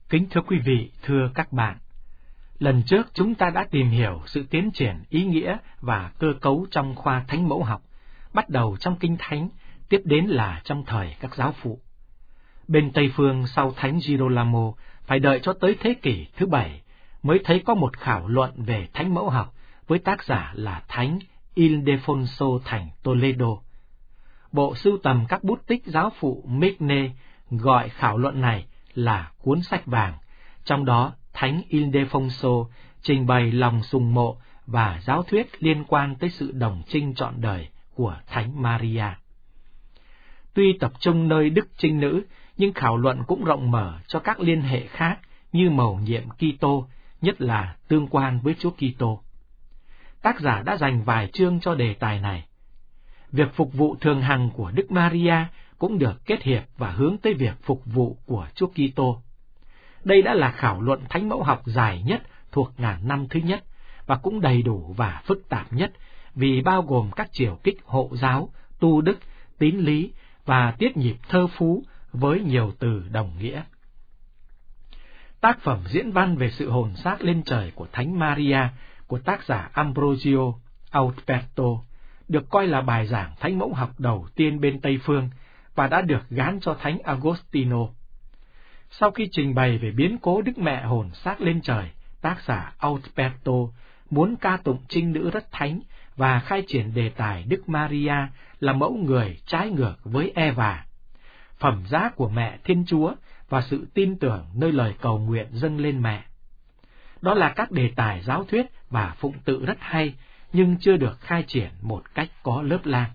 Kính thưa quý vị, thưa các bạn, lần trước chúng ta đã tìm hiểu sự tiến triển ý nghĩa và cơ cấu trong khoa Thánh Mẫu học, bắt đầu trong Kinh Thánh, tiếp đến là trong thời các giáo phụ. Bên Tây phương sau Thánh Girolamo phải đợi cho tới thế kỷ thứ 7 mới thấy có một khảo luận về Thánh Mẫu học với tác giả là Thánh Ildefonso thành Toledo. Bộ sưu tầm các bút tích giáo phụ Migne gọi khảo luận này là cuốn sách vàng, trong đó Thánh Ildefonso trình bày lòng sùng mộ và giáo thuyết liên quan tới sự đồng trinh trọn đời của Thánh Maria. Tuy tập trung nơi Đức Trinh Nữ, nhưng khảo luận cũng rộng mở cho các liên hệ khác như mầu nhiệm Kitô, nhất là tương quan với Chúa Kitô. Tác giả đã dành vài chương cho đề tài này. Việc phục vụ thường hằng của Đức Maria cũng được kết hiệp và hướng tới việc phục vụ của Chúa Kitô. Đây đã là khảo luận Thánh Mẫu học dài nhất thuộc ngàn năm thứ nhất, và cũng đầy đủ và phức tạp nhất vì bao gồm các chiều kích hộ giáo, tu đức, tín lý và tiết nhịp thơ phú với nhiều từ đồng nghĩa. Tác phẩm diễn văn về sự hồn xác lên trời của Thánh Maria của tác giả Ambrogio Auberto được coi là bài giảng Thánh Mẫu học đầu tiên bên Tây phương và đã được gán cho Thánh Agostino. Sau khi trình bày về biến cố Đức Mẹ hồn xác lên trời, tác giả Auberto muốn ca tụng trinh nữ rất thánh và khai triển đề tài Đức Maria là mẫu người trái ngược với Eva, phẩm giá của mẹ Thiên Chúa và sự tin tưởng nơi lời cầu nguyện dâng lên mẹ. Đó là các đề tài giáo thuyết và phụng tự rất hay, nhưng chưa được khai triển một cách có lớp lang.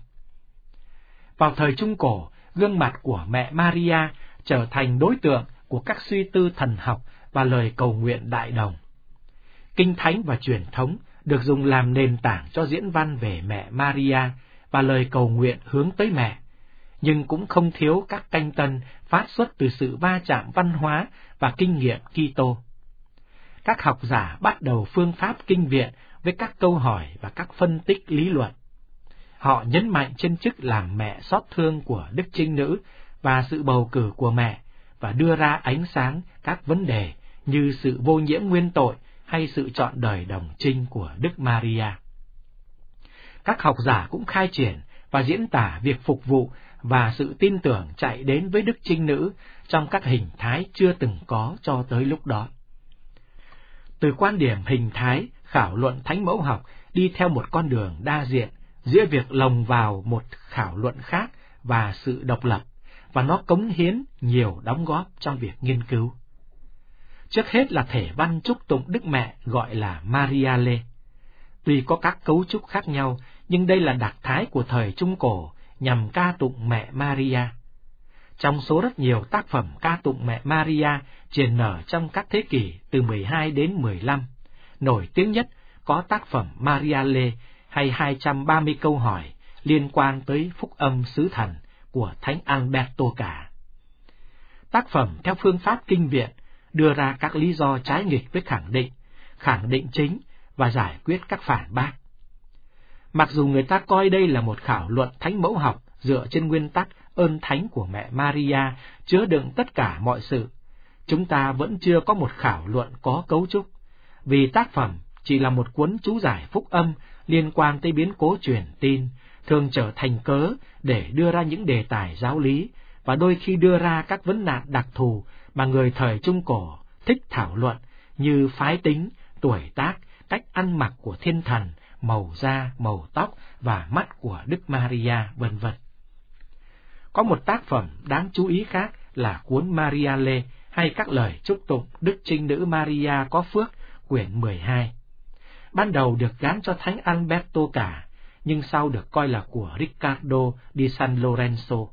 Vào thời Trung Cổ, gương mặt của mẹ Maria trở thành đối tượng của các suy tư thần học và lời cầu nguyện đại đồng. Kinh Thánh và truyền thống được dùng làm nền tảng cho diễn văn về mẹ Maria và lời cầu nguyện hướng tới mẹ, nhưng cũng không thiếu các canh tân phát xuất từ sự va chạm văn hóa và kinh nghiệm Kitô. Các học giả bắt đầu phương pháp kinh viện với các câu hỏi và các phân tích lý luận. Họ nhấn mạnh trên chức làm mẹ xót thương của Đức Trinh Nữ và sự bầu cử của mẹ, và đưa ra ánh sáng các vấn đề như sự vô nhiễm nguyên tội hay sự trọn đời đồng trinh của Đức Maria. Các học giả cũng khai triển và diễn tả việc phục vụ và sự tin tưởng chạy đến với Đức Trinh Nữ trong các hình thái chưa từng có cho tới lúc đó. Từ quan điểm hình thái, khảo luận Thánh Mẫu học đi theo một con đường đa diện giữa việc lồng vào một khảo luận khác và sự độc lập, và nó cống hiến nhiều đóng góp trong việc nghiên cứu. Trước hết là thể văn chúc tụng Đức Mẹ gọi là Mariale. Tuy có các cấu trúc khác nhau, nhưng đây là đặc thái của thời Trung Cổ nhằm ca tụng mẹ Maria. Trong số rất nhiều tác phẩm ca tụng mẹ Maria triển nở trong các thế kỷ từ 12 đến 15, nổi tiếng nhất có tác phẩm Mariale hay 230 câu hỏi liên quan tới phúc âm sứ thần của Thánh Alberto cả. Tác phẩm theo phương pháp kinh viện đưa ra các lý do trái nghịch với khẳng định chính và giải quyết các phản bác. Mặc dù người ta coi đây là một khảo luận Thánh Mẫu học dựa trên nguyên tắc ơn thánh của mẹ Maria chứa đựng tất cả mọi sự, chúng ta vẫn chưa có một khảo luận có cấu trúc, vì tác phẩm chỉ là một cuốn chú giải phúc âm liên quan tới biến cố truyền tin, thường trở thành cớ để đưa ra những đề tài giáo lý, và đôi khi đưa ra các vấn nạn đặc thù mà người thời Trung Cổ thích thảo luận như phái tính, tuổi tác, cách ăn mặc của thiên thần, màu da, màu tóc và mắt của Đức Maria, vân vân. Có một tác phẩm đáng chú ý khác là cuốn Mariale hay các lời chúc tụng Đức Trinh Nữ Maria có phước, quyển 12. Ban đầu được gán cho Thánh Alberto cả, nhưng sau được coi là của Riccardo di San Lorenzo,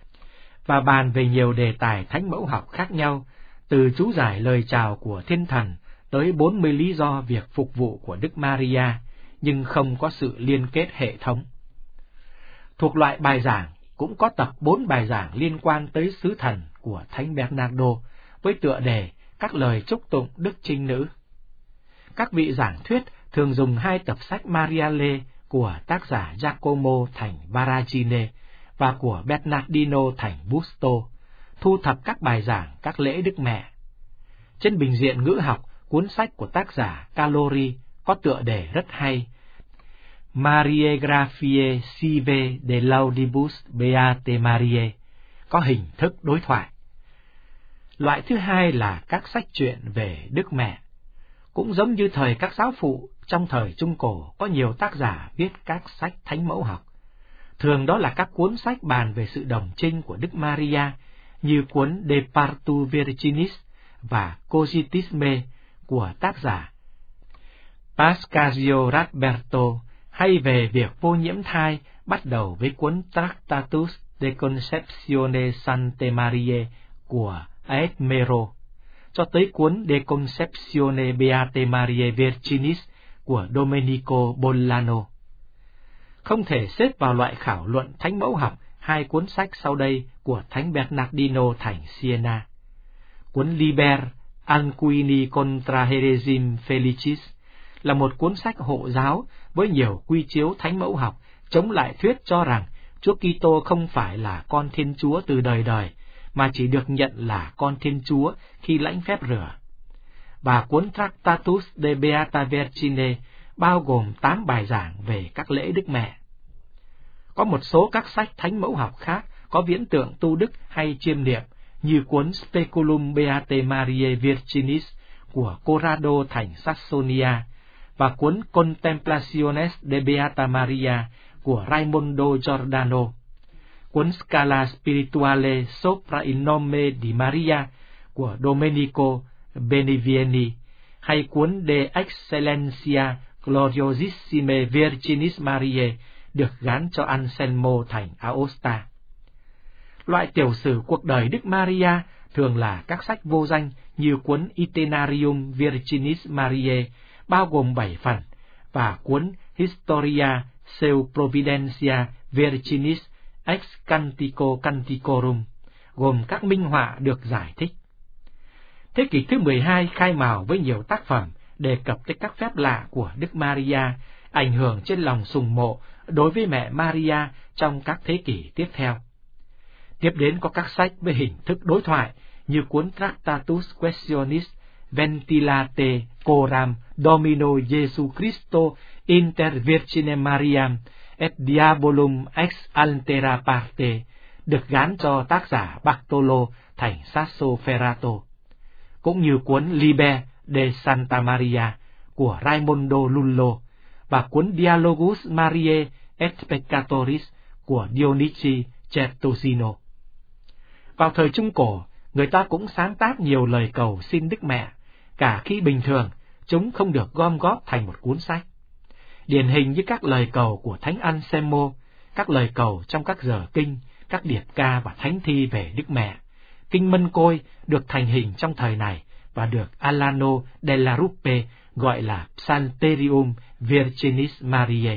và bàn về nhiều đề tài Thánh Mẫu học khác nhau, từ chú giải lời chào của thiên thần tới 40 lý do việc phục vụ của Đức Maria, nhưng không có sự liên kết hệ thống. Thuộc loại bài giảng cũng có tập 4 bài giảng liên quan tới sứ thần của Thánh Bernardo với tựa đề các lời chúc tụng Đức Trinh Nữ. Các vị giảng thuyết thường dùng 2 tập sách Mariale của tác giả Giacomo thành Baragine và của Bernardino thành Busto, thu thập các bài giảng các lễ Đức Mẹ. Trên bình diện ngữ học, cuốn sách của tác giả Calori có tựa đề rất hay: Mariae Graphiae Sive de Laudibus Beate Mariae, có hình thức đối thoại. Loại thứ hai là các sách truyện về Đức Mẹ. Cũng giống như thời các giáo phụ, trong thời Trung Cổ có nhiều tác giả viết các sách thánh mẫu học. Thường đó là các cuốn sách bàn về sự đồng trinh của Đức Maria, như cuốn De Partu Virginis và Cogitisme của tác giả Pascasio Radberto, hay về việc vô nhiễm thai, bắt đầu với cuốn Tractatus de Conceptione Sante Mariae của Aetmero, cho tới cuốn De Conceptione Beate Mariae Virginis của Domenico Bollano. Không thể xếp vào loại khảo luận thánh mẫu học hai cuốn sách sau đây của Thánh Bernardino thành Siena. Cuốn Liber Anquini contra Heresim Felicis là một cuốn sách hộ giáo với nhiều quy chiếu thánh mẫu học, chống lại thuyết cho rằng Chúa Kitô không phải là con Thiên Chúa từ đời đời, mà chỉ được nhận là con Thiên Chúa khi lãnh phép rửa. Và cuốn Tractatus de Beata Virgine bao gồm 8 bài giảng về các lễ Đức Mẹ. Có một số các sách thánh mẫu học khác có viễn tượng tu đức hay chiêm niệm, như cuốn Speculum Beate Mariae Virginis của Corrado thành Saxonia và cuốn Contemplationes de Beata Maria của Raimondo Giordano, cuốn Scala Spirituale sopra il nome di Maria của Domenico Benivieni, hay cuốn De Excellentia Gloriosissime Virginis Mariae được gán cho Anselmo thành Aosta. Loại tiểu sử cuộc đời Đức Maria thường là các sách vô danh như cuốn Itinerarium Virginis Mariae bao gồm 7 phần, và cuốn Historia seu Providentia Virginis ex Cantico Canticorum gồm các minh họa được giải thích. Thế kỷ thứ 12 khai mào với nhiều tác phẩm đề cập tới các phép lạ của Đức Maria, ảnh hưởng trên lòng sùng mộ đối với mẹ Maria trong các thế kỷ tiếp theo. Tiếp đến có các sách với hình thức đối thoại như cuốn Tractatus Questionis Ventilate Coram Domino Jesu Christo inter Virginem Mariam et Diabolum ex altera parte, được gán cho tác giả Bartolo thành Sassoferrato, cũng như cuốn Liber de Santa Maria của Raimondo Lullo và cuốn Dialogus Mariae et Peccatoris của Dionici Certosino. Vào thời Trung Cổ, người ta cũng sáng tác nhiều lời cầu xin Đức Mẹ, cả khi bình thường chúng không được gom góp thành một cuốn sách. Điển hình như các lời cầu của Thánh Anselmo, các lời cầu trong các giờ kinh, các điệp ca và thánh thi về Đức Mẹ, kinh Mân Côi được thành hình trong thời này và được Alano della Ruppe gọi là Psalterium Virginis Mariae.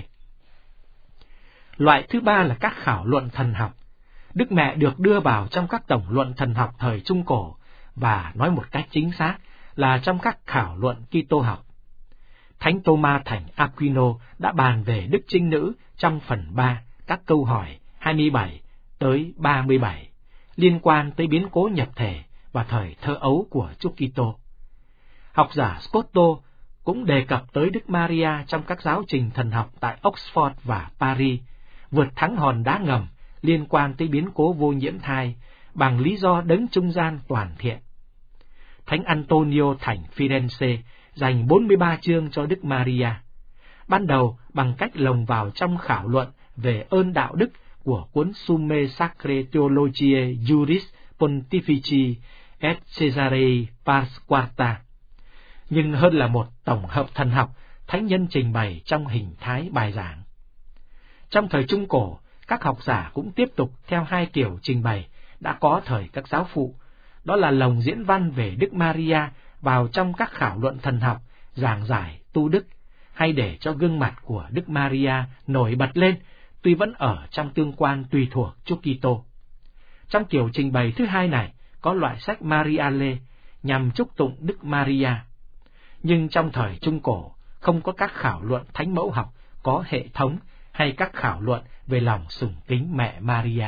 Loại thứ ba là các khảo luận thần học. Đức Mẹ được đưa vào trong các tổng luận thần học thời Trung Cổ, và nói một cách chính xác là trong các khảo luận Kitô học. Thánh Thomas thành Aquino đã bàn về Đức Trinh Nữ trong phần 3, các câu hỏi 27 tới 37, liên quan tới biến cố nhập thể và thời thơ ấu của Chúa Kitô. Học giả Scotto cũng đề cập tới Đức Maria trong các giáo trình thần học tại Oxford và Paris, vượt thắng hòn đá ngầm liên quan tới biến cố vô nhiễm thai bằng lý do đấng trung gian toàn thiện. Thánh Antonio thành Firenze dành 43 chương cho Đức Maria, ban đầu bằng cách lồng vào trong khảo luận về ơn đạo đức của cuốn Summae Sacrae Theologiae Juris Pontifici et Caesarei Pars Quarta, nhưng hơn là một tổng hợp thần học, thánh nhân trình bày trong hình thái bài giảng. Trong thời Trung Cổ, các học giả cũng tiếp tục theo hai kiểu trình bày đã có thời các giáo phụ, đó là lồng diễn văn về Đức Maria vào trong các khảo luận thần học, giảng giải tu đức, hay để cho gương mặt của Đức Maria nổi bật lên, tuy vẫn ở trong tương quan tùy thuộc Chúa Kitô. Trong kiểu trình bày thứ hai này có loại sách Mariale nhằm chúc tụng Đức Maria. Nhưng trong thời Trung Cổ không có các khảo luận thánh mẫu học có hệ thống hay các khảo luận về lòng sùng kính mẹ Maria.